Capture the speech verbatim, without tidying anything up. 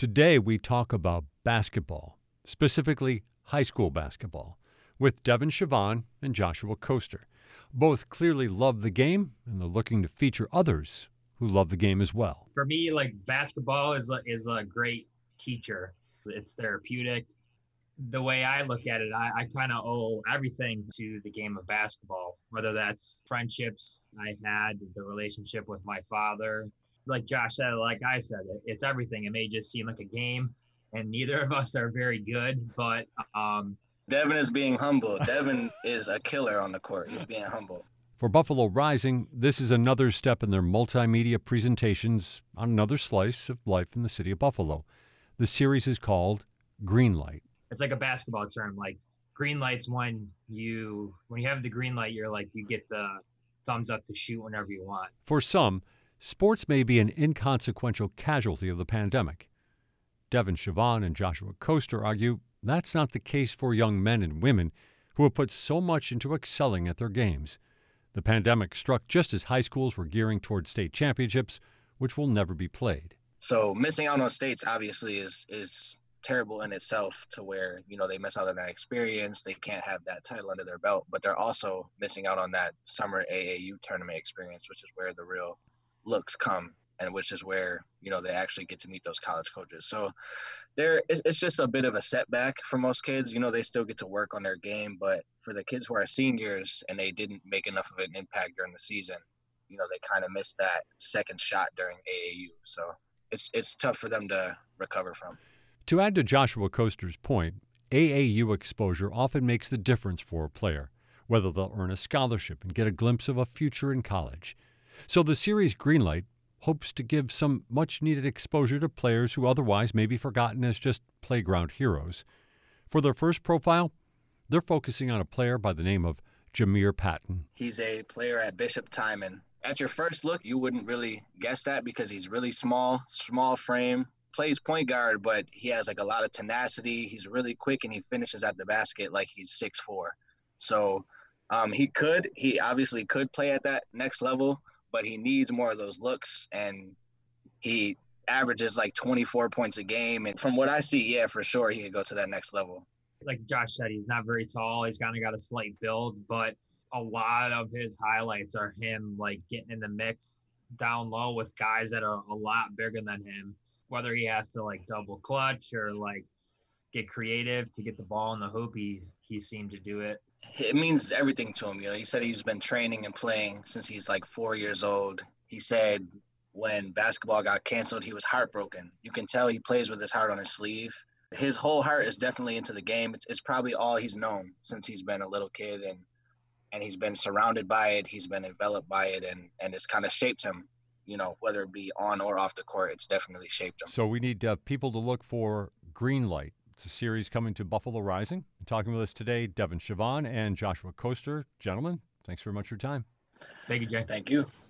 Today, we talk about basketball, specifically high school basketball, with Devin Siobhan and Joshua Coaster. Both clearly love the game, and they're looking to feature others who love the game as well. For me, like basketball is a, is a great teacher. It's therapeutic. The way I look at it, I, I kind of owe everything to the game of basketball, whether that's friendships I had, the relationship with my father. Like Josh said, like I said, it, it's everything. It may just seem like a game, and neither of us are very good, but um, Devin is being humble. Devin is a killer on the court. He's being humble. For Buffalo Rising, this is another step in their multimedia presentations on another slice of life in the city of Buffalo. The series is called Green Light. It's like a basketball term. Like green light's when you when you have the green light, you're like you get the thumbs up to shoot whenever you want. For some, sports may be an inconsequential casualty of the pandemic. Devin Siobhan and Joshua Coaster argue that's not the case for young men and women who have put so much into excelling at their games. The pandemic struck just as high schools were gearing toward state championships, which will never be played. So missing out on states obviously is is terrible in itself, to where, you know, they miss out on that experience. They can't have that title under their belt, but they're also missing out on that summer A A U tournament experience, which is where the real looks come, and which is where, you know, they actually get to meet those college coaches. So there, it's just a bit of a setback for most kids. You know, they still get to work on their game, but for the kids who are seniors and they didn't make enough of an impact during the season, you know, they kind of missed that second shot during A A U. So it's it's tough for them to recover from. To add to Joshua Coaster's point, A A U exposure often makes the difference for a player, whether they'll earn a scholarship and get a glimpse of a future in college. So the series Greenlight hopes to give some much-needed exposure to players who otherwise may be forgotten as just playground heroes. For their first profile, they're focusing on a player by the name of Jameer Patton. He's a player at Bishop Timon. At your first look, you wouldn't really guess that because he's really small, small frame, plays point guard, but he has like a lot of tenacity. He's really quick, and he finishes at the basket like he's six foot four. So um, he could, he obviously could play at that next level, but he needs more of those looks, and he averages like twenty-four points a game. And from what I see, yeah, for sure, he could go to that next level. Like Josh said, he's not very tall. He's kind of got a slight build, but a lot of his highlights are him like getting in the mix down low with guys that are a lot bigger than him, whether he has to like double clutch or like get creative to get the ball in the hoop. He, he seemed to do it. It means everything to him. You know, he said he's been training and playing since he's like four years old. He said when basketball got canceled, he was heartbroken. You can tell he plays with his heart on his sleeve. His whole heart is definitely into the game. It's, it's probably all he's known since he's been a little kid, and and he's been surrounded by it. He's been enveloped by it, and, and it's kind of shaped him, you know, whether it be on or off the court. It's definitely shaped him. So we need uh, people to look for Greenlight. It's a series coming to Buffalo Rising. And talking with us today, Devin Siobhan and Joshua Coaster. Gentlemen, thanks very much for your time. Thank you, Jay. Thank you.